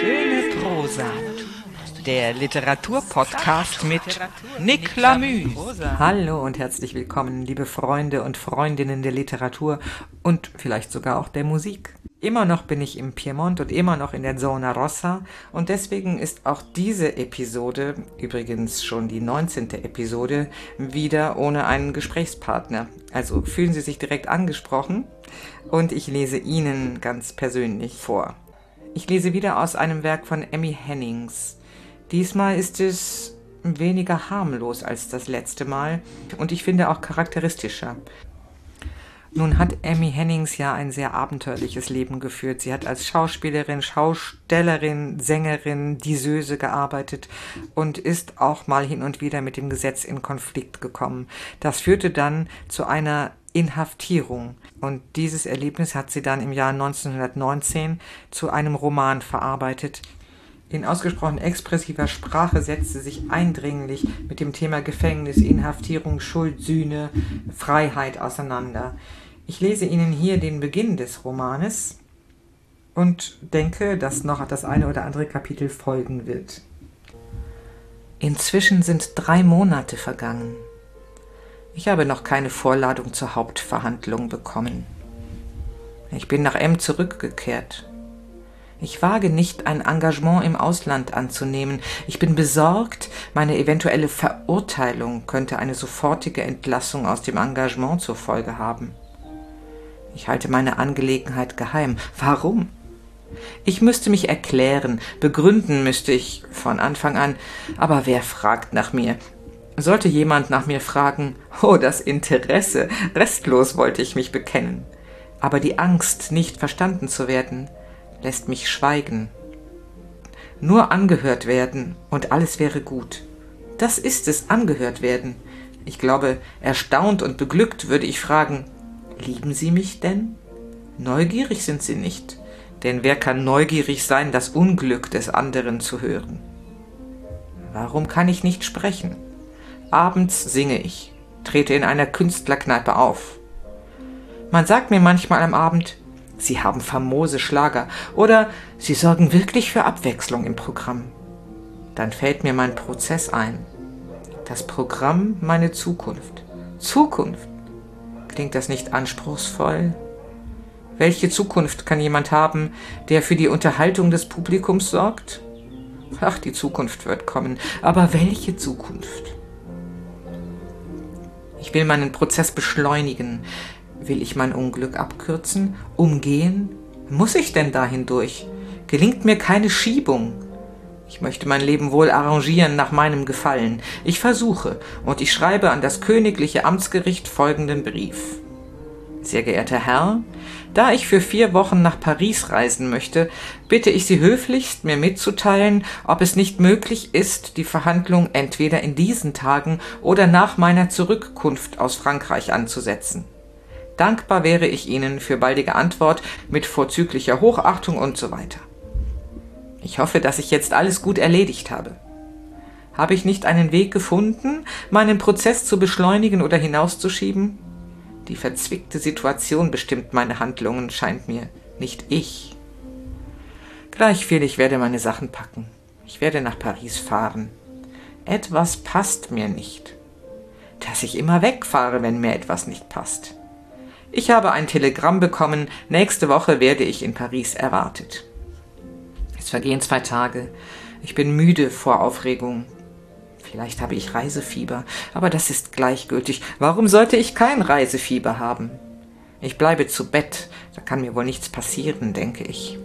Schöne Prosa. Der Literaturpodcast mit Nick Lamü. Hallo und herzlich willkommen, liebe Freunde und Freundinnen der Literatur und vielleicht sogar auch der Musik. Immer noch bin ich im Piemont und immer noch in der Zona Rossa und deswegen ist auch diese Episode, übrigens schon die 19. Episode, wieder ohne einen Gesprächspartner. Also fühlen Sie sich direkt angesprochen und ich lese Ihnen ganz persönlich vor. Ich lese wieder aus einem Werk von Amy Hennings. Diesmal ist es weniger harmlos als das letzte Mal und ich finde auch charakteristischer. Nun hat Amy Hennings ja ein sehr abenteuerliches Leben geführt. Sie hat als Schauspielerin, Schaustellerin, Sängerin, Diseuse gearbeitet und ist auch mal hin und wieder mit dem Gesetz in Konflikt gekommen. Das führte dann zu einer Inhaftierung und dieses Erlebnis hat sie dann im Jahr 1919 zu einem Roman verarbeitet. In ausgesprochen expressiver Sprache setzt sie sich eindringlich mit dem Thema Gefängnis, Inhaftierung, Schuld, Sühne, Freiheit auseinander. Ich lese Ihnen hier den Beginn des Romanes und denke, dass noch das eine oder andere Kapitel folgen wird. Inzwischen sind 3 Monate vergangen. Ich habe noch keine Vorladung zur Hauptverhandlung bekommen. Ich bin nach M zurückgekehrt. Ich wage nicht, ein Engagement im Ausland anzunehmen. Ich bin besorgt, meine eventuelle Verurteilung könnte eine sofortige Entlassung aus dem Engagement zur Folge haben. Ich halte meine Angelegenheit geheim. Warum? Ich müsste mich erklären, begründen müsste ich von Anfang an, aber wer fragt nach mir? Sollte jemand nach mir fragen, oh, das Interesse, restlos wollte ich mich bekennen. Aber die Angst, nicht verstanden zu werden, lässt mich schweigen. Nur angehört werden und alles wäre gut. Das ist es, angehört werden. Ich glaube, erstaunt und beglückt würde ich fragen, lieben Sie mich denn? Neugierig sind Sie nicht, denn wer kann neugierig sein, das Unglück des anderen zu hören? Warum kann ich nicht sprechen? Abends singe ich, trete in einer Künstlerkneipe auf. Man sagt mir manchmal am Abend, Sie haben famose Schlager oder Sie sorgen wirklich für Abwechslung im Programm. Dann fällt mir mein Prozess ein. Das Programm, meine Zukunft. Zukunft? Klingt das nicht anspruchsvoll? Welche Zukunft kann jemand haben, der für die Unterhaltung des Publikums sorgt? Ach, die Zukunft wird kommen. Aber welche Zukunft? Ich will meinen Prozess beschleunigen. Will ich mein Unglück abkürzen? Umgehen? Muss ich denn da hindurch? Gelingt mir keine Schiebung? Ich möchte mein Leben wohl arrangieren nach meinem Gefallen. Ich versuche und ich schreibe an das königliche Amtsgericht folgenden Brief. Sehr geehrter Herr, da ich für 4 Wochen nach Paris reisen möchte, bitte ich Sie höflichst, mir mitzuteilen, ob es nicht möglich ist, die Verhandlung entweder in diesen Tagen oder nach meiner Zurückkunft aus Frankreich anzusetzen. Dankbar wäre ich Ihnen für baldige Antwort mit vorzüglicher Hochachtung und so weiter. Ich hoffe, dass ich jetzt alles gut erledigt habe. Habe ich nicht einen Weg gefunden, meinen Prozess zu beschleunigen oder hinauszuschieben? Die verzwickte Situation bestimmt meine Handlungen, scheint mir, nicht ich. Gleichviel, ich werde meine Sachen packen. Ich werde nach Paris fahren. Etwas passt mir nicht. Dass ich immer wegfahre, wenn mir etwas nicht passt. Ich habe ein Telegramm bekommen, nächste Woche werde ich in Paris erwartet. Es vergehen 2 Tage. Ich bin müde vor Aufregung. Vielleicht habe ich Reisefieber, aber das ist gleichgültig. Warum sollte ich kein Reisefieber haben? Ich bleibe zu Bett, da kann mir wohl nichts passieren, denke ich.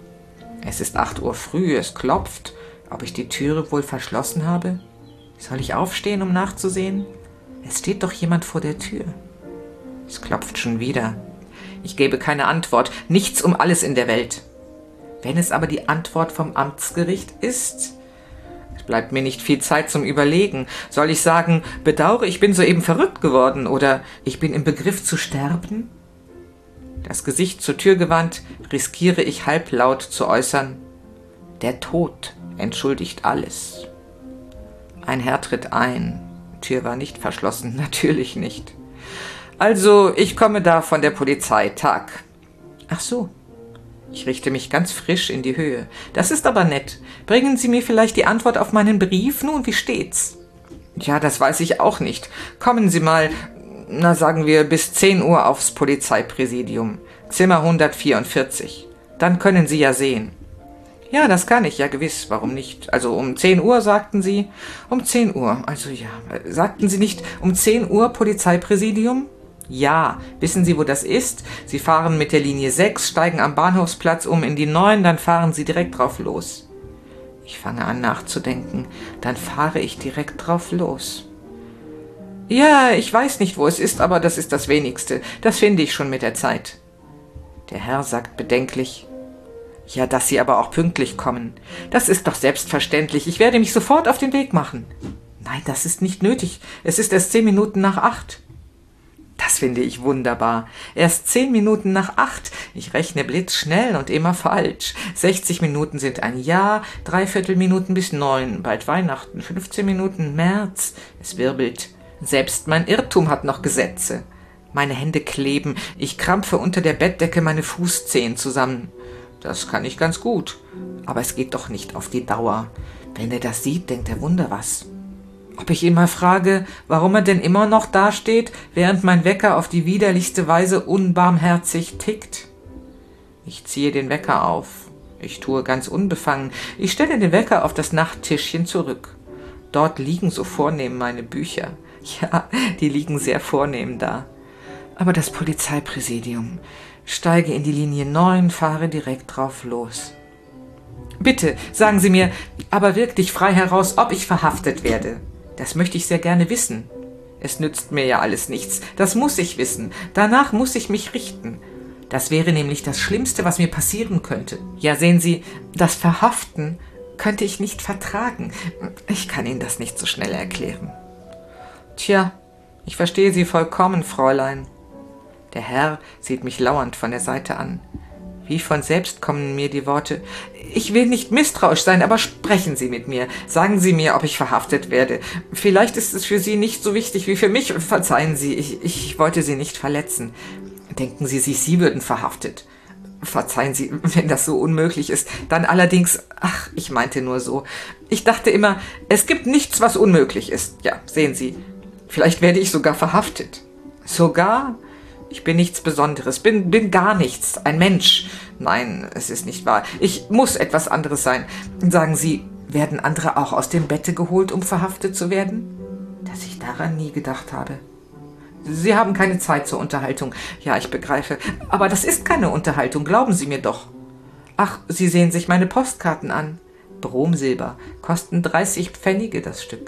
Es ist 8 Uhr früh, es klopft. Ob ich die Türe wohl verschlossen habe? Soll ich aufstehen, um nachzusehen? Es steht doch jemand vor der Tür. Es klopft schon wieder. Ich gebe keine Antwort, nichts um alles in der Welt. Wenn es aber die Antwort vom Amtsgericht ist, es bleibt mir nicht viel Zeit zum Überlegen. Soll ich sagen, bedauere, ich bin soeben verrückt geworden oder ich bin im Begriff zu sterben? Das Gesicht zur Tür gewandt, riskiere ich halblaut zu äußern, der Tod entschuldigt alles. Ein Herr tritt ein. Tür war nicht verschlossen, natürlich nicht. Also, ich komme da von der Polizei, Tag. Ach so. Ich richte mich ganz frisch in die Höhe. Das ist aber nett. Bringen Sie mir vielleicht die Antwort auf meinen Brief? Nun, wie steht's? Ja, das weiß ich auch nicht. Kommen Sie mal, sagen wir, bis 10 Uhr aufs Polizeipräsidium. Zimmer 144. Dann können Sie ja sehen. Ja, das kann ich, ja gewiss, warum nicht? Also um 10 Uhr, sagten Sie? Um 10 Uhr, also ja. Sagten Sie nicht um 10 Uhr Polizeipräsidium? Ja, wissen Sie, wo das ist? Sie fahren mit der Linie 6, steigen am Bahnhofsplatz um in die 9, dann fahren Sie direkt drauf los. Ich fange an nachzudenken, dann fahre ich direkt drauf los. Ja, ich weiß nicht, wo es ist, aber das ist das Wenigste. Das finde ich schon mit der Zeit. Der Herr sagt bedenklich: Ja, dass Sie aber auch pünktlich kommen. Das ist doch selbstverständlich. Ich werde mich sofort auf den Weg machen. Nein, das ist nicht nötig. Es ist erst 10 Minuten nach 8. Das finde ich wunderbar. Erst 10 Minuten nach 8. Ich rechne blitzschnell und immer falsch. 60 Minuten sind ein Jahr, 3/4 Minuten bis 9. Bald Weihnachten, 15 Minuten März. Es wirbelt. Selbst mein Irrtum hat noch Gesetze. Meine Hände kleben. Ich krampfe unter der Bettdecke meine Fußzehen zusammen. Das kann ich ganz gut. Aber es geht doch nicht auf die Dauer. Wenn er das sieht, denkt er Wunder was. Ob ich ihn mal frage, warum er denn immer noch dasteht, während mein Wecker auf die widerlichste Weise unbarmherzig tickt? Ich ziehe den Wecker auf. Ich tue ganz unbefangen. Ich stelle den Wecker auf das Nachttischchen zurück. Dort liegen so vornehm meine Bücher. Ja, die liegen sehr vornehm da. Aber das Polizeipräsidium. Steige in die Linie 9, fahre direkt drauf los. Bitte, sagen Sie mir, aber wirklich frei heraus, ob ich verhaftet werde. Das möchte ich sehr gerne wissen. Es nützt mir ja alles nichts. Das muss ich wissen. Danach muss ich mich richten. Das wäre nämlich das Schlimmste, was mir passieren könnte. Ja, sehen Sie, das Verhaften könnte ich nicht vertragen. Ich kann Ihnen das nicht so schnell erklären. Tja, ich verstehe Sie vollkommen, Fräulein. Der Herr sieht mich lauernd von der Seite an. Wie von selbst kommen mir die Worte: Ich will nicht misstrauisch sein, aber sprechen Sie mit mir. Sagen Sie mir, ob ich verhaftet werde. Vielleicht ist es für Sie nicht so wichtig wie für mich. Verzeihen Sie, ich wollte Sie nicht verletzen. Denken Sie sich, Sie würden verhaftet? Verzeihen Sie, wenn das so unmöglich ist. Dann allerdings, ach, ich meinte nur so. Ich dachte immer, es gibt nichts, was unmöglich ist. Ja, sehen Sie, vielleicht werde ich sogar verhaftet. Sogar? Ich bin nichts Besonderes, bin gar nichts, ein Mensch. Nein, es ist nicht wahr. Ich muss etwas anderes sein. Sagen Sie, werden andere auch aus dem Bette geholt, um verhaftet zu werden? Dass ich daran nie gedacht habe. Sie haben keine Zeit zur Unterhaltung. Ja, ich begreife. Aber das ist keine Unterhaltung, glauben Sie mir doch. Ach, Sie sehen sich meine Postkarten an. Bromsilber, kosten 30 Pfennige das Stück.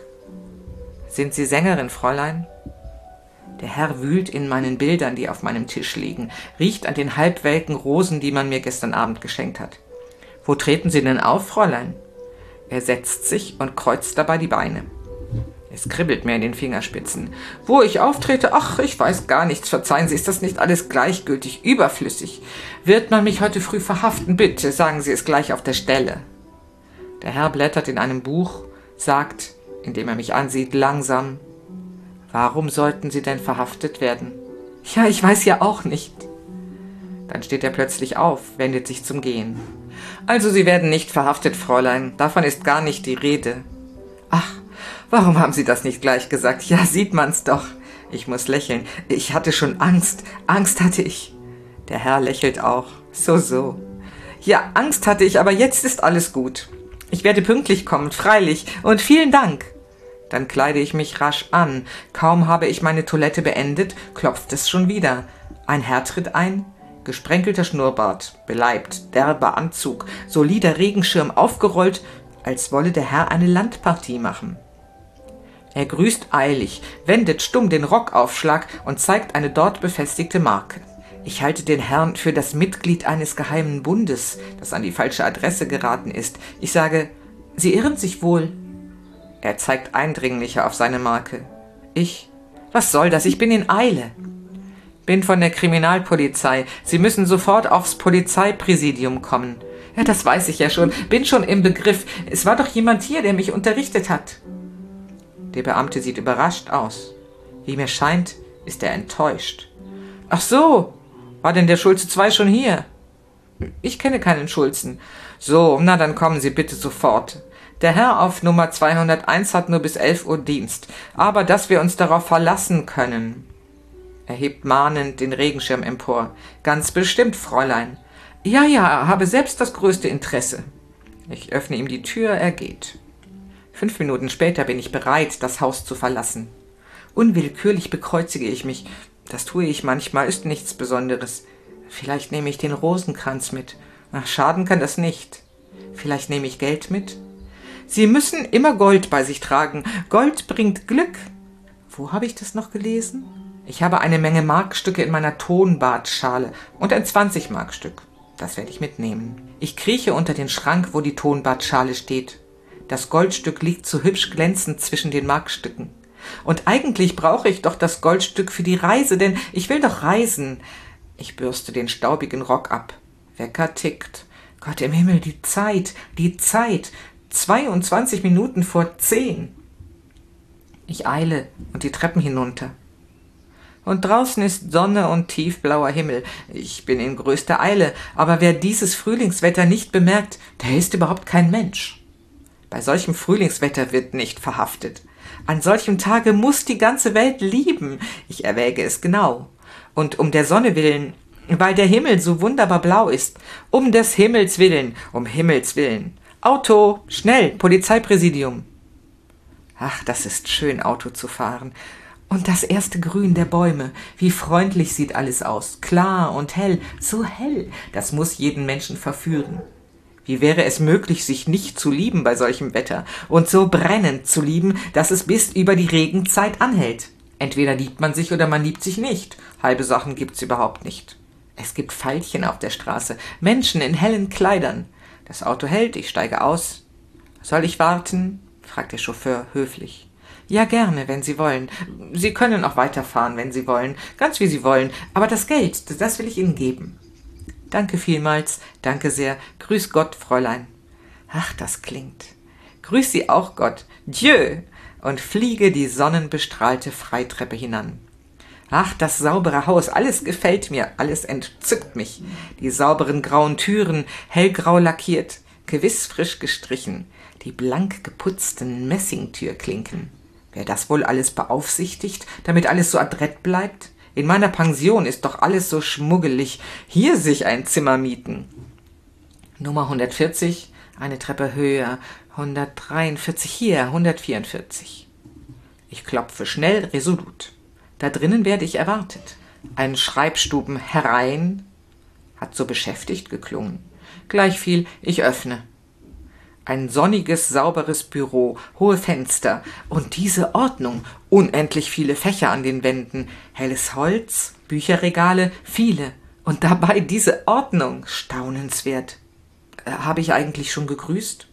Sind Sie Sängerin, Fräulein? Der Herr wühlt in meinen Bildern, die auf meinem Tisch liegen, riecht an den halbwelken Rosen, die man mir gestern Abend geschenkt hat. Wo treten Sie denn auf, Fräulein? Er setzt sich und kreuzt dabei die Beine. Es kribbelt mir in den Fingerspitzen. Wo ich auftrete? Ach, ich weiß gar nichts. Verzeihen Sie, ist das nicht alles gleichgültig, überflüssig? Wird man mich heute früh verhaften? Bitte, sagen Sie es gleich auf der Stelle. Der Herr blättert in einem Buch, sagt, indem er mich ansieht, langsam: Warum sollten Sie denn verhaftet werden? Ja, ich weiß ja auch nicht. Dann steht er plötzlich auf, wendet sich zum Gehen. Also, Sie werden nicht verhaftet, Fräulein. Davon ist gar nicht die Rede. Ach, warum haben Sie das nicht gleich gesagt? Ja, sieht man's doch. Ich muss lächeln. Ich hatte schon Angst. Angst hatte ich. Der Herr lächelt auch. So. Ja, Angst hatte ich, aber jetzt ist alles gut. Ich werde pünktlich kommen, freilich. Und vielen Dank. Dann kleide ich mich rasch an. Kaum habe ich meine Toilette beendet, klopft es schon wieder. Ein Herr tritt ein, gesprenkelter Schnurrbart, beleibt, derber Anzug, solider Regenschirm aufgerollt, als wolle der Herr eine Landpartie machen. Er grüßt eilig, wendet stumm den Rockaufschlag und zeigt eine dort befestigte Marke. Ich halte den Herrn für das Mitglied eines geheimen Bundes, das an die falsche Adresse geraten ist. Ich sage: Sie irren sich wohl. Er zeigt eindringlicher auf seine Marke. Ich: Was soll das? Ich bin in Eile. Bin von der Kriminalpolizei. Sie müssen sofort aufs Polizeipräsidium kommen. Ja, das weiß ich ja schon. Bin schon im Begriff. Es war doch jemand hier, der mich unterrichtet hat. Der Beamte sieht überrascht aus. Wie mir scheint, ist er enttäuscht. Ach so, war denn der Schulze II schon hier? Ich kenne keinen Schulzen. So, na dann kommen Sie bitte sofort. Der Herr auf Nummer 201 hat nur bis 11 Uhr Dienst, aber dass wir uns darauf verlassen können. Er hebt mahnend den Regenschirm empor. Ganz bestimmt, Fräulein. Ja, habe selbst das größte Interesse. Ich öffne ihm die Tür, er geht. 5 Minuten später bin ich bereit, das Haus zu verlassen. Unwillkürlich bekreuzige ich mich. Das tue ich manchmal, ist nichts Besonderes. Vielleicht nehme ich den Rosenkranz mit. Ach, schaden kann das nicht. Vielleicht nehme ich Geld mit. Sie müssen immer Gold bei sich tragen. Gold bringt Glück. Wo habe ich das noch gelesen? Ich habe eine Menge Markstücke in meiner Tonbadschale und ein 20-Markstück. Das werde ich mitnehmen. Ich krieche unter den Schrank, wo die Tonbadschale steht. Das Goldstück liegt so hübsch glänzend zwischen den Markstücken. Und eigentlich brauche ich doch das Goldstück für die Reise, denn ich will doch reisen. Ich bürste den staubigen Rock ab. Wecker tickt. Gott im Himmel, die Zeit. 22 Minuten vor 10. Ich eile und die Treppen hinunter. Und draußen ist Sonne und tiefblauer Himmel. Ich bin in größter Eile, aber wer dieses Frühlingswetter nicht bemerkt, der ist überhaupt kein Mensch. Bei solchem Frühlingswetter wird nicht verhaftet. An solchem Tage muss die ganze Welt lieben. Ich erwäge es genau. Und um der Sonne willen, weil der Himmel so wunderbar blau ist, um des Himmels willen, um Himmels willen. Auto, schnell, Polizeipräsidium. Ach, das ist schön, Auto zu fahren. Und das erste Grün der Bäume, wie freundlich sieht alles aus, klar und hell, so hell, das muss jeden Menschen verführen. Wie wäre es möglich, sich nicht zu lieben bei solchem Wetter und so brennend zu lieben, dass es bis über die Regenzeit anhält? Entweder liebt man sich oder man liebt sich nicht. Halbe Sachen gibt's überhaupt nicht. Es gibt Veilchen auf der Straße, Menschen in hellen Kleidern. Das Auto hält, ich steige aus. Soll ich warten? Fragt der Chauffeur höflich. Ja, gerne, wenn Sie wollen. Sie können auch weiterfahren, wenn Sie wollen, ganz wie Sie wollen, aber das Geld, das will ich Ihnen geben. Danke vielmals, danke sehr. Grüß Gott, Fräulein. Ach, das klingt. Grüß Sie auch, Gott. Dieu! Und fliege die sonnenbestrahlte Freitreppe hinan. Ach, das saubere Haus, alles gefällt mir, alles entzückt mich. Die sauberen grauen Türen, hellgrau lackiert, gewiss frisch gestrichen, die blank geputzten Messingtürklinken. Wer das wohl alles beaufsichtigt, damit alles so adrett bleibt? In meiner Pension ist doch alles so schmuggelig. Hier sich ein Zimmer mieten. Nummer 140, eine Treppe höher. 143, hier, 144. Ich klopfe schnell, resolut. Da drinnen werde ich erwartet. Ein Schreibstuben herein. Hat so beschäftigt geklungen. Gleichviel, ich öffne. Ein sonniges, sauberes Büro, hohe Fenster und diese Ordnung, unendlich viele Fächer an den Wänden, helles Holz, Bücherregale, viele. Und dabei diese Ordnung, staunenswert. Habe ich eigentlich schon gegrüßt?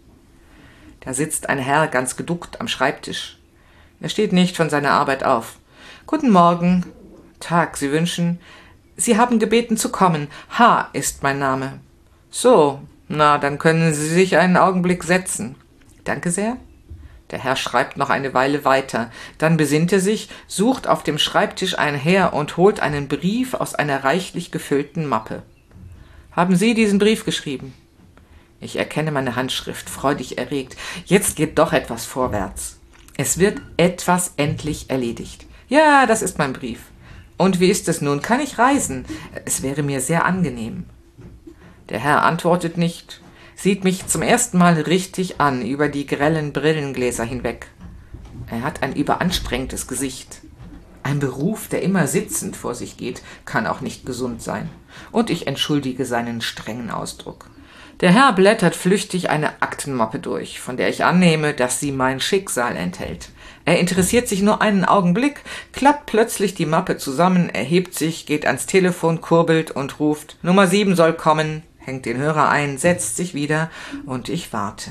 Da sitzt ein Herr ganz geduckt am Schreibtisch. Er steht nicht von seiner Arbeit auf. Guten Morgen. Tag, Sie wünschen? Sie haben gebeten zu kommen. H. ist mein Name. So. Na, dann können Sie sich einen Augenblick setzen. Danke sehr. Der Herr schreibt noch eine Weile weiter. Dann besinnt er sich, sucht auf dem Schreibtisch einen her und holt einen Brief aus einer reichlich gefüllten Mappe. Haben Sie diesen Brief geschrieben? Ich erkenne meine Handschrift, freudig erregt. Jetzt geht doch etwas vorwärts. Es wird etwas endlich erledigt. Ja, das ist mein Brief. Und wie ist es nun? Kann ich reisen? Es wäre mir sehr angenehm. Der Herr antwortet nicht, sieht mich zum ersten Mal richtig an, über die grellen Brillengläser hinweg. Er hat ein überanstrengtes Gesicht. Ein Beruf, der immer sitzend vor sich geht, kann auch nicht gesund sein. Und ich entschuldige seinen strengen Ausdruck. Der Herr blättert flüchtig eine Aktenmappe durch, von der ich annehme, dass sie mein Schicksal enthält. Er interessiert sich nur einen Augenblick, klappt plötzlich die Mappe zusammen, erhebt sich, geht ans Telefon, kurbelt und ruft, Nummer 7 soll kommen, hängt den Hörer ein, setzt sich wieder und ich warte.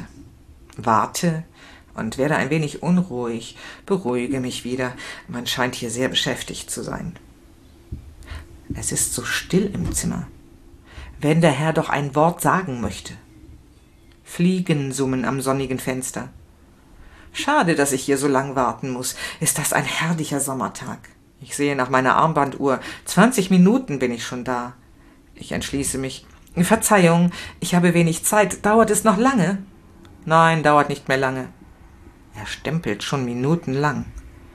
Warte und werde ein wenig unruhig, beruhige mich wieder. Man scheint hier sehr beschäftigt zu sein. Es ist so still im Zimmer. Wenn der Herr doch ein Wort sagen möchte. Fliegen summen am sonnigen Fenster. Schade, dass ich hier so lang warten muss. Ist das ein herrlicher Sommertag. Ich sehe nach meiner Armbanduhr. 20 Minuten bin ich schon da. Ich entschließe mich. Verzeihung, ich habe wenig Zeit. Dauert es noch lange? Nein, dauert nicht mehr lange. Er stempelt schon minutenlang.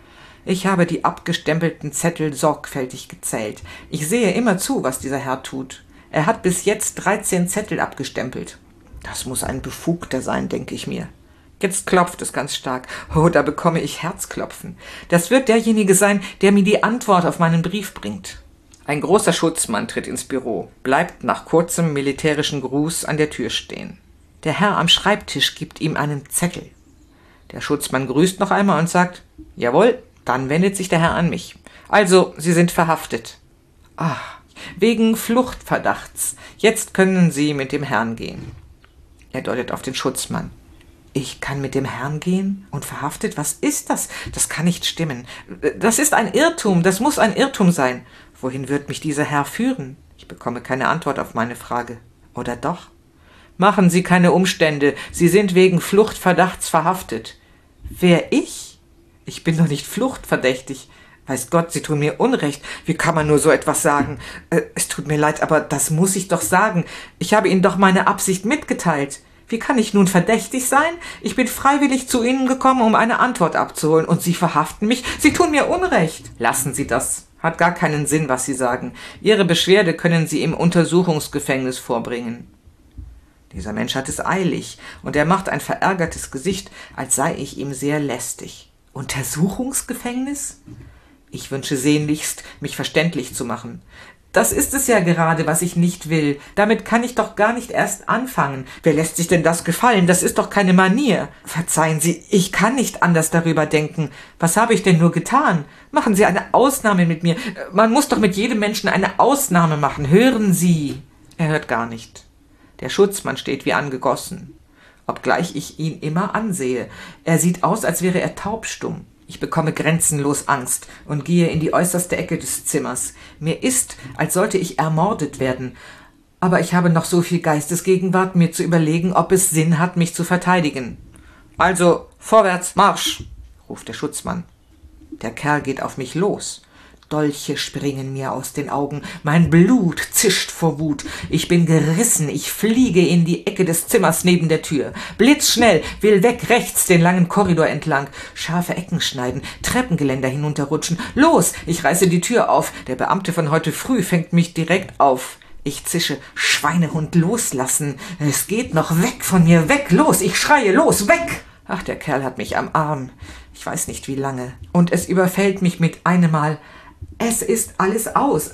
Ich habe die abgestempelten Zettel sorgfältig gezählt. Ich sehe immer zu, was dieser Herr tut. Er hat bis jetzt 13 Zettel abgestempelt. Das muss ein Befugter sein, denke ich mir. Jetzt klopft es ganz stark. Oh, da bekomme ich Herzklopfen. Das wird derjenige sein, der mir die Antwort auf meinen Brief bringt. Ein großer Schutzmann tritt ins Büro, bleibt nach kurzem militärischen Gruß an der Tür stehen. Der Herr am Schreibtisch gibt ihm einen Zettel. Der Schutzmann grüßt noch einmal und sagt, »Jawohl«, dann wendet sich der Herr an mich. »Also, Sie sind verhaftet.« »Ach, wegen Fluchtverdachts. Jetzt können Sie mit dem Herrn gehen.« Er deutet auf den Schutzmann. »Ich kann mit dem Herrn gehen? Und verhaftet? Was ist das? Das kann nicht stimmen. Das ist ein Irrtum, das muss ein Irrtum sein. Wohin wird mich dieser Herr führen?« Ich bekomme keine Antwort auf meine Frage. Oder doch? »Machen Sie keine Umstände. Sie sind wegen Fluchtverdachts verhaftet.« »Wer, ich? Ich bin doch nicht fluchtverdächtig. Weiß Gott, Sie tun mir Unrecht. Wie kann man nur so etwas sagen? Es tut mir leid, aber das muss ich doch sagen. Ich habe Ihnen doch meine Absicht mitgeteilt. Wie kann ich nun verdächtig sein? Ich bin freiwillig zu Ihnen gekommen, um eine Antwort abzuholen, und Sie verhaften mich? Sie tun mir Unrecht.« »Lassen Sie das. Hat gar keinen Sinn, was Sie sagen. Ihre Beschwerde können Sie im Untersuchungsgefängnis vorbringen.« Dieser Mensch hat es eilig, und er macht ein verärgertes Gesicht, als sei ich ihm sehr lästig. Untersuchungsgefängnis? Ich wünsche sehnlichst, mich verständlich zu machen. Das ist es ja gerade, was ich nicht will. Damit kann ich doch gar nicht erst anfangen. Wer lässt sich denn das gefallen? Das ist doch keine Manier. Verzeihen Sie, ich kann nicht anders darüber denken. Was habe ich denn nur getan? Machen Sie eine Ausnahme mit mir. Man muss doch mit jedem Menschen eine Ausnahme machen. Hören Sie. Er hört gar nicht. Der Schutzmann steht wie angegossen, obgleich ich ihn immer ansehe. Er sieht aus, als wäre er taubstumm. Ich bekomme grenzenlos Angst und gehe in die äußerste Ecke des Zimmers. Mir ist, als sollte ich ermordet werden. Aber ich habe noch so viel Geistesgegenwart, mir zu überlegen, ob es Sinn hat, mich zu verteidigen. »Also, vorwärts, Marsch«, ruft der Schutzmann. Der Kerl geht auf mich los. Dolche springen mir aus den Augen, mein Blut zischt vor Wut. Ich bin gerissen, ich fliege in die Ecke des Zimmers neben der Tür. Blitzschnell, will weg, rechts den langen Korridor entlang. Scharfe Ecken schneiden, Treppengeländer hinunterrutschen. Los, ich reiße die Tür auf. Der Beamte von heute früh fängt mich direkt auf. Ich zische, Schweinehund, loslassen. Es geht noch, weg von mir, weg, los, ich schreie, los, weg! Ach, der Kerl hat mich am Arm. Ich weiß nicht wie lange. Und es überfällt mich mit einem Mal. Es ist alles aus,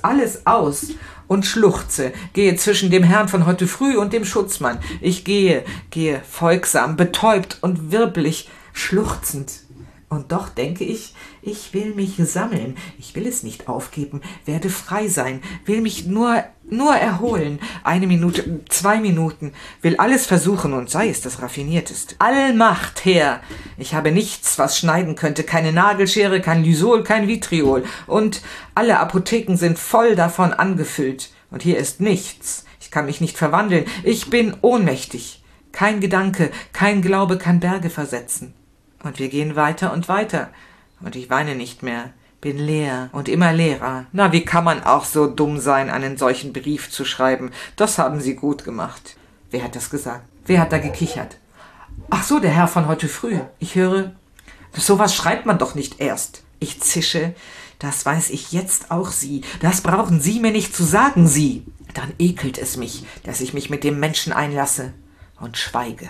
und schluchze, gehe zwischen dem Herrn von heute früh und dem Schutzmann. Ich gehe folgsam, betäubt und wirbelig, schluchzend. Und doch denke ich, ich will mich sammeln, ich will es nicht aufgeben, werde frei sein, will mich nur erholen, 1 Minute, 2 Minuten, will alles versuchen und sei es das Raffinierteste. Allmacht her! Ich habe nichts, was schneiden könnte, keine Nagelschere, kein Lysol, kein Vitriol, und alle Apotheken sind voll davon angefüllt, und hier ist nichts, ich kann mich nicht verwandeln, ich bin ohnmächtig, kein Gedanke, kein Glaube kann Berge versetzen. Und wir gehen weiter und weiter, und ich weine nicht mehr, bin leer und immer leerer. Na, wie kann man auch so dumm sein, einen solchen Brief zu schreiben? Das haben Sie gut gemacht. Wer hat das gesagt? Wer hat da gekichert? Ach so, der Herr von heute früh. Ich höre, sowas schreibt man doch nicht erst. Ich zische, das weiß ich jetzt auch Sie. Das brauchen Sie mir nicht zu sagen, Sie. Dann ekelt es mich, dass ich mich mit dem Menschen einlasse und schweige.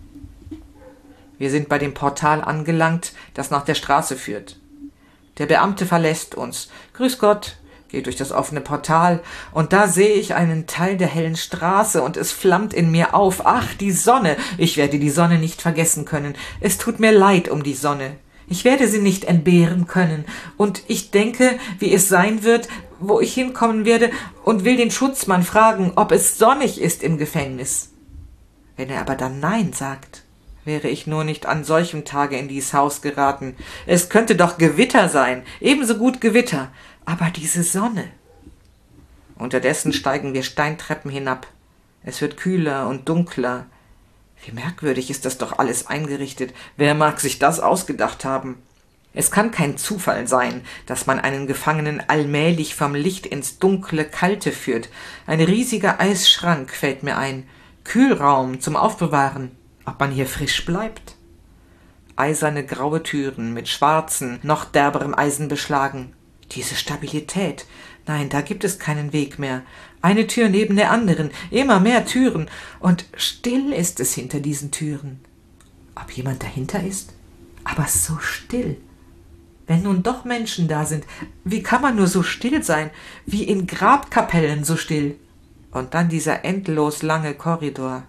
Wir sind bei dem Portal angelangt, das nach der Straße führt. Der Beamte verlässt uns. Grüß Gott, geht durch das offene Portal, und da sehe ich einen Teil der hellen Straße, und es flammt in mir auf. Ach, die Sonne! Ich werde die Sonne nicht vergessen können. Es tut mir leid um die Sonne. Ich werde sie nicht entbehren können. Und ich denke, wie es sein wird, wo ich hinkommen werde, und will den Schutzmann fragen, ob es sonnig ist im Gefängnis. Wenn er aber dann Nein sagt, wäre ich nur nicht an solchem Tage in dies Haus geraten. Es könnte doch Gewitter sein, ebenso gut Gewitter, aber diese Sonne. Unterdessen steigen wir Steintreppen hinab. Es wird kühler und dunkler. Wie merkwürdig ist das doch alles eingerichtet. Wer mag sich das ausgedacht haben? Es kann kein Zufall sein, dass man einen Gefangenen allmählich vom Licht ins dunkle Kalte führt. Ein riesiger Eisschrank fällt mir ein. Kühlraum zum Aufbewahren. Ob man hier frisch bleibt? Eiserne graue Türen mit schwarzen, noch derberem Eisen beschlagen. Diese Stabilität. Nein, da gibt es keinen Weg mehr. Eine Tür neben der anderen, immer mehr Türen. Und still ist es hinter diesen Türen. Ob jemand dahinter ist? Aber so still. Wenn nun doch Menschen da sind, wie kann man nur so still sein? Wie in Grabkapellen so still. Und dann dieser endlos lange Korridor.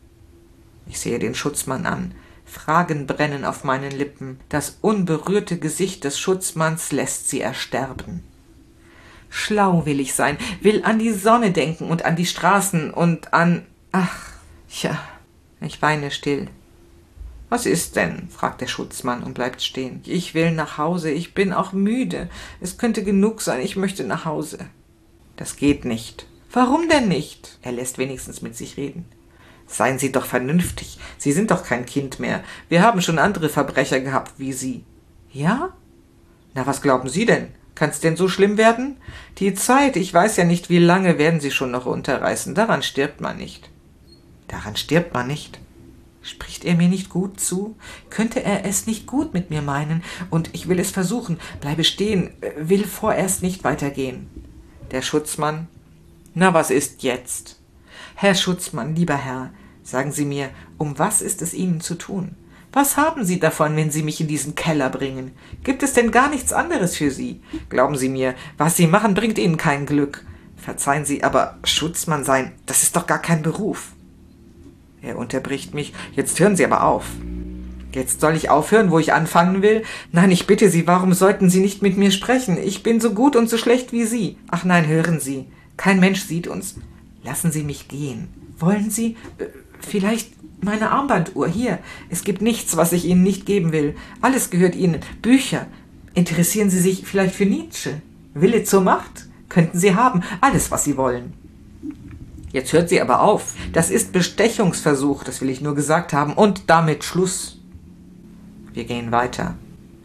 Ich sehe den Schutzmann an. Fragen brennen auf meinen Lippen. Das unberührte Gesicht des Schutzmanns lässt sie ersterben. Schlau will ich sein, will an die Sonne denken und an die Straßen und an... Ach, ja, ich weine still. »Was ist denn?« fragt der Schutzmann und bleibt stehen. »Ich will nach Hause, ich bin auch müde. Es könnte genug sein, ich möchte nach Hause.« »Das geht nicht.« »Warum denn nicht?« Er lässt wenigstens mit sich reden. »Seien Sie doch vernünftig. Sie sind doch kein Kind mehr. Wir haben schon andere Verbrecher gehabt wie Sie.« »Ja? Na, was glauben Sie denn? Kann's denn so schlimm werden? Die Zeit, ich weiß ja nicht, wie lange werden Sie schon noch runterreißen. Daran stirbt man nicht.« »Daran stirbt man nicht?« Spricht er mir nicht gut zu? Könnte er es nicht gut mit mir meinen? Und ich will es versuchen, bleibe stehen, will vorerst nicht weitergehen. Der Schutzmann: »Na, was ist jetzt?« »Herr Schutzmann, lieber Herr, sagen Sie mir, um was ist es Ihnen zu tun? Was haben Sie davon, wenn Sie mich in diesen Keller bringen? Gibt es denn gar nichts anderes für Sie? Glauben Sie mir, was Sie machen, bringt Ihnen kein Glück. Verzeihen Sie, aber Schutzmann sein, das ist doch gar kein Beruf.« Er unterbricht mich. »Jetzt hören Sie aber auf.« »Jetzt soll ich aufhören, wo ich anfangen will? Nein, ich bitte Sie, warum sollten Sie nicht mit mir sprechen? Ich bin so gut und so schlecht wie Sie. Ach nein, hören Sie. Kein Mensch sieht uns. Lassen Sie mich gehen. Wollen Sie? Vielleicht meine Armbanduhr. Hier. Es gibt nichts, was ich Ihnen nicht geben will. Alles gehört Ihnen. Bücher. Interessieren Sie sich vielleicht für Nietzsche? Wille zur Macht? Könnten Sie haben. Alles, was Sie wollen.« »Jetzt hört sie aber auf. Das ist Bestechungsversuch, das will ich nur gesagt haben. Und damit Schluss.« Wir gehen weiter.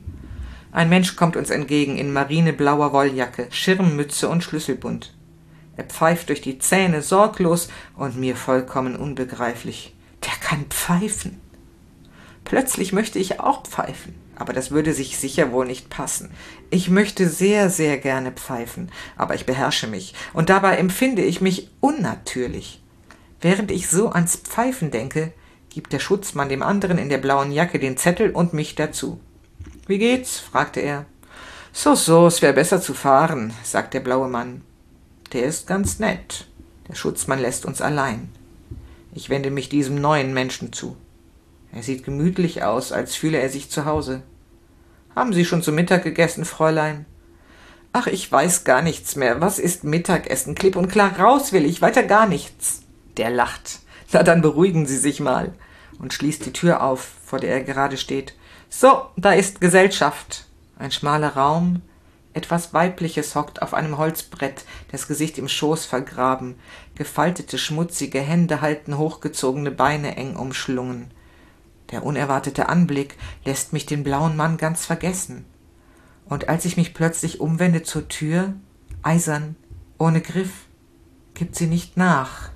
Ein Mensch kommt uns entgegen in marineblauer Wolljacke, Schirmmütze und Schlüsselbund. Er pfeift durch die Zähne sorglos und mir vollkommen unbegreiflich. Der kann pfeifen. Plötzlich möchte ich auch pfeifen. Aber das würde sich sicher wohl nicht passen. Ich möchte sehr, sehr gerne pfeifen, aber ich beherrsche mich, und dabei empfinde ich mich unnatürlich. Während ich so ans Pfeifen denke, gibt der Schutzmann dem anderen in der blauen Jacke den Zettel und mich dazu. »Wie geht's?« fragte er. »So, es wäre besser zu fahren«, sagt der blaue Mann. Der ist ganz nett. Der Schutzmann lässt uns allein. Ich wende mich diesem neuen Menschen zu. Er sieht gemütlich aus, als fühle er sich zu Hause. »Haben Sie schon zu Mittag gegessen, Fräulein?« »Ach, ich weiß gar nichts mehr. Was ist Mittagessen? Klipp und klar raus will ich, weiter gar nichts.« Der lacht. »Na, dann beruhigen Sie sich mal«, und schließt die Tür auf, vor der er gerade steht. »So, da ist Gesellschaft.« Ein schmaler Raum. Etwas Weibliches hockt auf einem Holzbrett, das Gesicht im Schoß vergraben. Gefaltete, schmutzige Hände halten hochgezogene Beine eng umschlungen. Der unerwartete Anblick lässt mich den blauen Mann ganz vergessen. Und als ich mich plötzlich umwende zur Tür, eisern, ohne Griff, gibt sie nicht nach.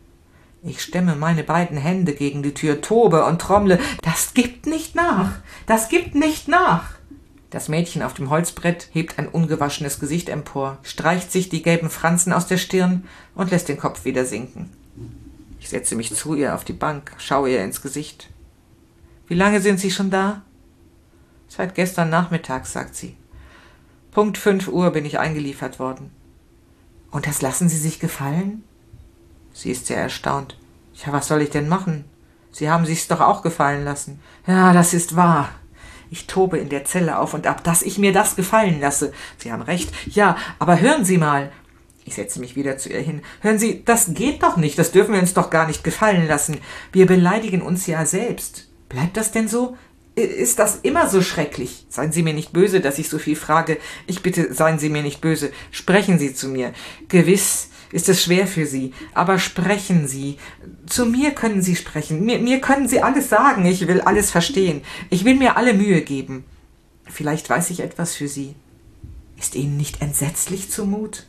Ich stemme meine beiden Hände gegen die Tür, tobe und trommle. Das gibt nicht nach! Das gibt nicht nach! Das Mädchen auf dem Holzbrett hebt ein ungewaschenes Gesicht empor, streicht sich die gelben Fransen aus der Stirn und lässt den Kopf wieder sinken. Ich setze mich zu ihr auf die Bank, schaue ihr ins Gesicht. »Wie lange sind Sie schon da?« »Seit gestern Nachmittag«, sagt sie. »Punkt 5 Uhr bin ich eingeliefert worden.« »Und das lassen Sie sich gefallen?« Sie ist sehr erstaunt. »Ja, was soll ich denn machen? Sie haben sich's doch auch gefallen lassen.« »Ja, das ist wahr. Ich tobe in der Zelle auf und ab, dass ich mir das gefallen lasse. Sie haben recht. Ja, aber hören Sie mal.« Ich setze mich wieder zu ihr hin. »Hören Sie, das geht doch nicht. Das dürfen wir uns doch gar nicht gefallen lassen. Wir beleidigen uns ja selbst. Bleibt das denn so? Ist das immer so schrecklich? Seien Sie mir nicht böse, dass ich so viel frage. Ich bitte, seien Sie mir nicht böse. Sprechen Sie zu mir. Gewiss ist es schwer für Sie, aber sprechen Sie. Zu mir können Sie sprechen. Mir können Sie alles sagen. Ich will alles verstehen. Ich will mir alle Mühe geben.« Vielleicht weiß ich etwas für Sie. Ist Ihnen nicht entsetzlich zumut?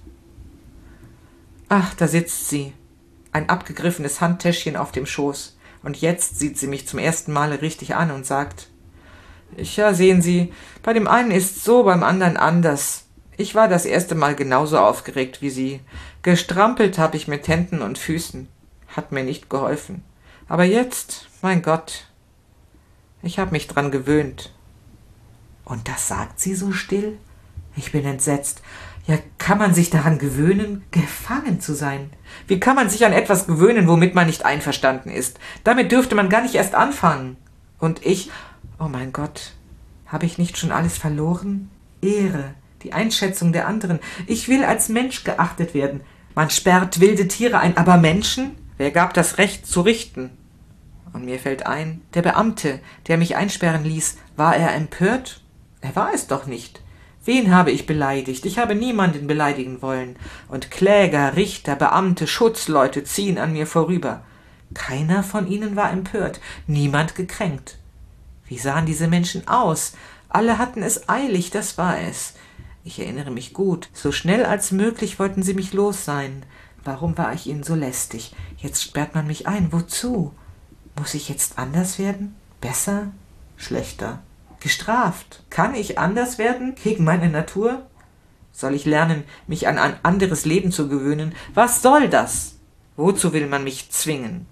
Ach, da sitzt sie, ein abgegriffenes Handtäschchen auf dem Schoß, und jetzt sieht sie mich zum ersten Male richtig an und sagt: Ja, sehen Sie, bei dem einen ist's so, beim anderen anders. Ich war das erste Mal genauso aufgeregt wie Sie. Gestrampelt habe ich mit Händen und Füßen. Hat mir nicht geholfen. Aber jetzt, mein Gott, ich habe mich dran gewöhnt. Und das sagt sie so still? Ich bin entsetzt. Ja, kann man sich daran gewöhnen, gefangen zu sein? Wie kann man sich an etwas gewöhnen, womit man nicht einverstanden ist? Damit dürfte man gar nicht erst anfangen. Und ich, oh mein Gott, habe ich nicht schon alles verloren? Ehre, die Einschätzung der anderen. Ich will als Mensch geachtet werden. Man sperrt wilde Tiere ein, aber Menschen? Wer gab das Recht zu richten? Und mir fällt ein, der Beamte, der mich einsperren ließ, war er empört? Er war es doch nicht. Wen habe ich beleidigt? Ich habe niemanden beleidigen wollen. Und Kläger, Richter, Beamte, Schutzleute ziehen an mir vorüber. Keiner von ihnen war empört, niemand gekränkt. Wie sahen diese Menschen aus? Alle hatten es eilig, das war es. Ich erinnere mich gut. So schnell als möglich wollten sie mich los sein. Warum war ich ihnen so lästig? Jetzt sperrt man mich ein. Wozu? Muss ich jetzt anders werden? Besser? Schlechter? Gestraft? Kann ich anders werden gegen meine Natur? Soll ich lernen, mich an ein anderes Leben zu gewöhnen? Was soll das? Wozu will man mich zwingen?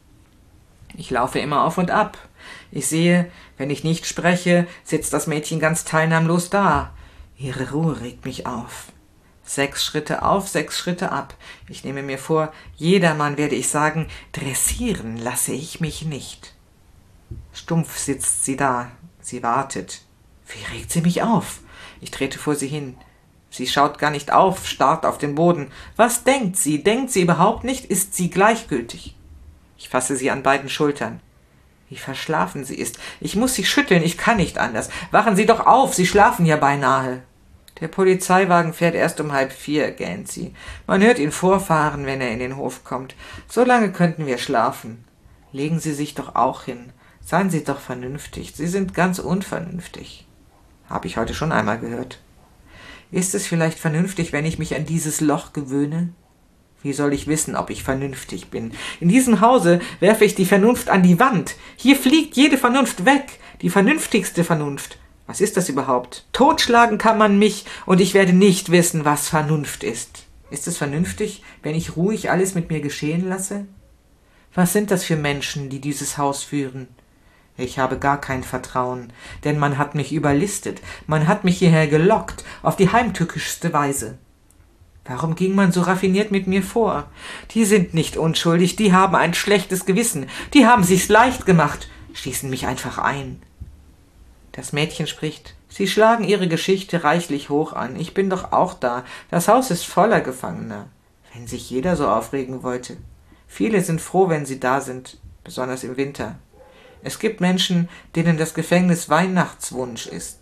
Ich laufe immer auf und ab. Ich sehe, wenn ich nicht spreche, sitzt das Mädchen ganz teilnahmlos da. Ihre Ruhe regt mich auf. 6 Schritte auf, 6 Schritte ab. Ich nehme mir vor, jedermann werde ich sagen, dressieren lasse ich mich nicht. Stumpf sitzt sie da. Sie wartet. Wie regt sie mich auf? Ich trete vor sie hin. Sie schaut gar nicht auf, starrt auf den Boden. Was denkt sie? Denkt sie überhaupt nicht? Ist sie gleichgültig? Ich fasse sie an beiden Schultern. Wie verschlafen sie ist. Ich muss sie schütteln, ich kann nicht anders. Wachen Sie doch auf, Sie schlafen ja beinahe. Der Polizeiwagen fährt erst um 3:30, gähnt sie. Man hört ihn vorfahren, wenn er in den Hof kommt. So lange könnten wir schlafen. Legen Sie sich doch auch hin. Seien Sie doch vernünftig. Sie sind ganz unvernünftig. Habe ich heute schon einmal gehört. Ist es vielleicht vernünftig, wenn ich mich an dieses Loch gewöhne? Wie soll ich wissen, ob ich vernünftig bin? In diesem Hause werfe ich die Vernunft an die Wand. Hier fliegt jede Vernunft weg. Die vernünftigste Vernunft. Was ist das überhaupt? Totschlagen kann man mich, und ich werde nicht wissen, was Vernunft ist. Ist es vernünftig, wenn ich ruhig alles mit mir geschehen lasse? Was sind das für Menschen, die dieses Haus führen? Ich habe gar kein Vertrauen, denn man hat mich überlistet, man hat mich hierher gelockt, auf die heimtückischste Weise. Warum ging man so raffiniert mit mir vor? Die sind nicht unschuldig, die haben ein schlechtes Gewissen, die haben sich's leicht gemacht, schießen mich einfach ein. Das Mädchen spricht. Sie schlagen ihre Geschichte reichlich hoch an. Ich bin doch auch da. Das Haus ist voller Gefangener. Wenn sich jeder so aufregen wollte. Viele sind froh, wenn sie da sind, besonders im Winter. Es gibt Menschen, denen das Gefängnis Weihnachtswunsch ist.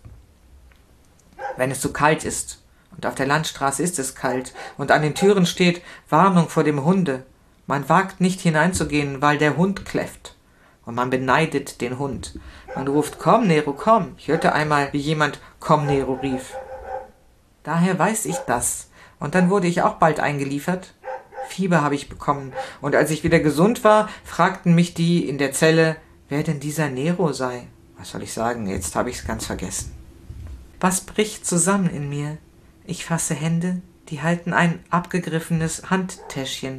Wenn es so kalt ist, und auf der Landstraße ist es kalt, und an den Türen steht Warnung vor dem Hunde. Man wagt nicht hineinzugehen, weil der Hund kläfft. Und man beneidet den Hund. Man ruft, komm, Nero, komm. Ich hörte einmal, wie jemand komm, Nero rief. Daher weiß ich das. Und dann wurde ich auch bald eingeliefert. Fieber habe ich bekommen. Und als ich wieder gesund war, fragten mich die in der Zelle, wer denn dieser Nero sei. Was soll ich sagen? Jetzt habe ich's ganz vergessen. Was bricht zusammen in mir? Ich fasse Hände, die halten ein abgegriffenes Handtäschchen.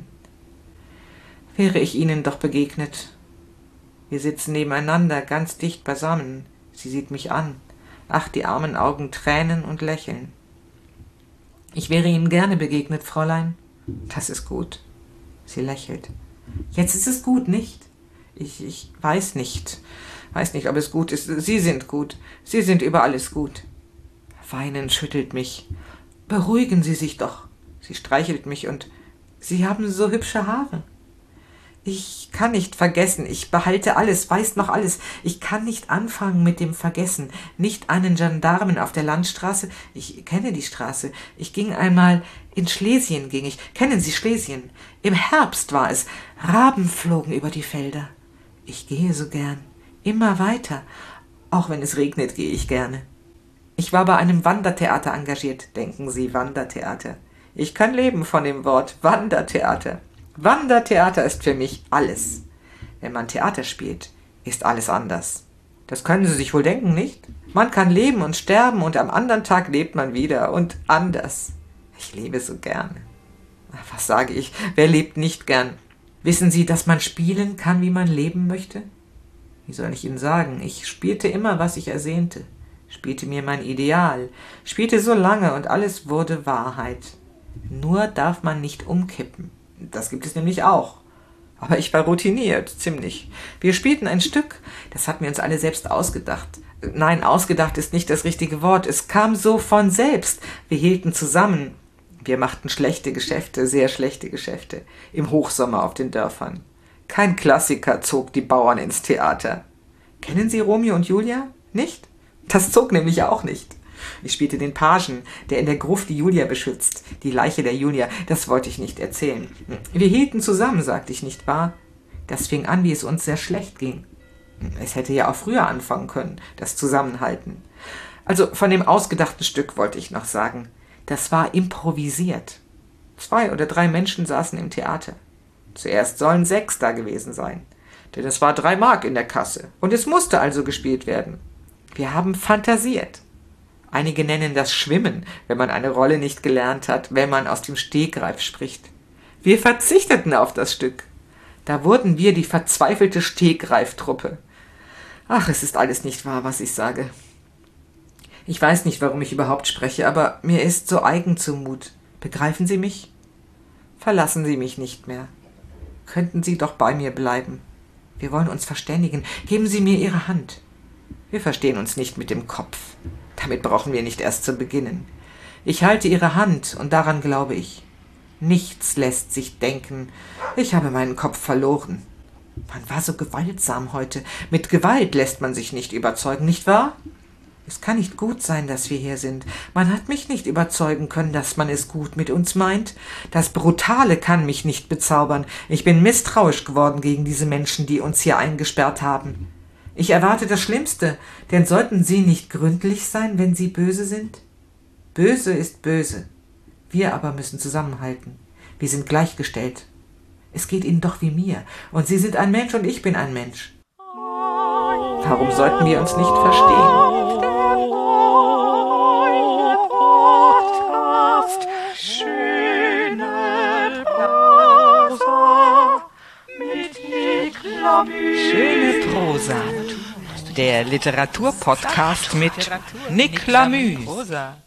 Wäre ich ihnen doch begegnet. Wir sitzen nebeneinander, ganz dicht beisammen. Sie sieht mich an. Ach, die armen Augen tränen und lächeln. Ich wäre Ihnen gerne begegnet, Fräulein. Das ist gut. Sie lächelt. Jetzt ist es gut, nicht? Ich weiß nicht. Weiß nicht, ob es gut ist. Sie sind gut. Sie sind über alles gut. Weinen schüttelt mich. Beruhigen Sie sich doch. Sie streichelt mich und Sie haben so hübsche Haare. Ich kann nicht vergessen, ich behalte alles, weiß noch alles. Ich kann nicht anfangen mit dem Vergessen. Nicht einen Gendarmen auf der Landstraße. Ich kenne die Straße. Ich ging einmal, in Schlesien ging ich. Kennen Sie Schlesien? Im Herbst war es. Raben flogen über die Felder. Ich gehe so gern. Immer weiter. Auch wenn es regnet, gehe ich gerne. Ich war bei einem Wandertheater engagiert. Denken Sie, Wandertheater. Ich kann leben von dem Wort Wandertheater. Wandertheater ist für mich alles. Wenn man Theater spielt, ist alles anders. Das können Sie sich wohl denken, nicht? Man kann leben und sterben und am anderen Tag lebt man wieder und anders. Ich lebe so gern. Was sage ich? Wer lebt nicht gern? Wissen Sie, dass man spielen kann, wie man leben möchte? Wie soll ich Ihnen sagen? Ich spielte immer, was ich ersehnte. Spielte mir mein Ideal. Spielte so lange und alles wurde Wahrheit. Nur darf man nicht umkippen. Das gibt es nämlich auch. Aber ich war routiniert, ziemlich. Wir spielten ein Stück, das hatten wir uns alle selbst ausgedacht. Nein, ausgedacht ist nicht das richtige Wort. Es kam so von selbst. Wir hielten zusammen. Wir machten schlechte Geschäfte, sehr schlechte Geschäfte. Im Hochsommer auf den Dörfern. Kein Klassiker zog die Bauern ins Theater. Kennen Sie Romeo und Julia? Nicht? Das zog nämlich auch nicht. Ich spielte den Pagen, der in der Gruft die Julia beschützt. Die Leiche der Julia, das wollte ich nicht erzählen. Wir hielten zusammen, sagte ich, nicht wahr? Das fing an, wie es uns sehr schlecht ging. Es hätte ja auch früher anfangen können, das Zusammenhalten. Also von dem ausgedachten Stück wollte ich noch sagen. Das war improvisiert. 2 oder 3 Menschen saßen im Theater. Zuerst sollen 6 da gewesen sein. Denn es war 3 Mark in der Kasse. Und es musste also gespielt werden. Wir haben fantasiert. Einige nennen das Schwimmen, wenn man eine Rolle nicht gelernt hat, wenn man aus dem Stegreif spricht. Wir verzichteten auf das Stück. Da wurden wir die verzweifelte Stegreiftruppe. Ach, es ist alles nicht wahr, was ich sage. Ich weiß nicht, warum ich überhaupt spreche, aber mir ist so eigen zumut. Begreifen Sie mich? Verlassen Sie mich nicht mehr. Könnten Sie doch bei mir bleiben. Wir wollen uns verständigen. Geben Sie mir Ihre Hand. Wir verstehen uns nicht mit dem Kopf. Damit brauchen wir nicht erst zu beginnen. Ich halte Ihre Hand und daran glaube ich. Nichts lässt sich denken. Ich habe meinen Kopf verloren. Man war so gewaltsam heute. Mit Gewalt lässt man sich nicht überzeugen, nicht wahr? Es kann nicht gut sein, dass wir hier sind. Man hat mich nicht überzeugen können, dass man es gut mit uns meint. Das Brutale kann mich nicht bezaubern. Ich bin misstrauisch geworden gegen diese Menschen, die uns hier eingesperrt haben. Ich erwarte das Schlimmste, denn sollten sie nicht gründlich sein, wenn sie böse sind? Böse ist böse. Wir aber müssen zusammenhalten. Wir sind gleichgestellt. Es geht ihnen doch wie mir. Und sie sind ein Mensch und ich bin ein Mensch. Warum sollten wir uns nicht verstehen? Schöne Prosa. Der Literaturpodcast mit Nick Lamüs.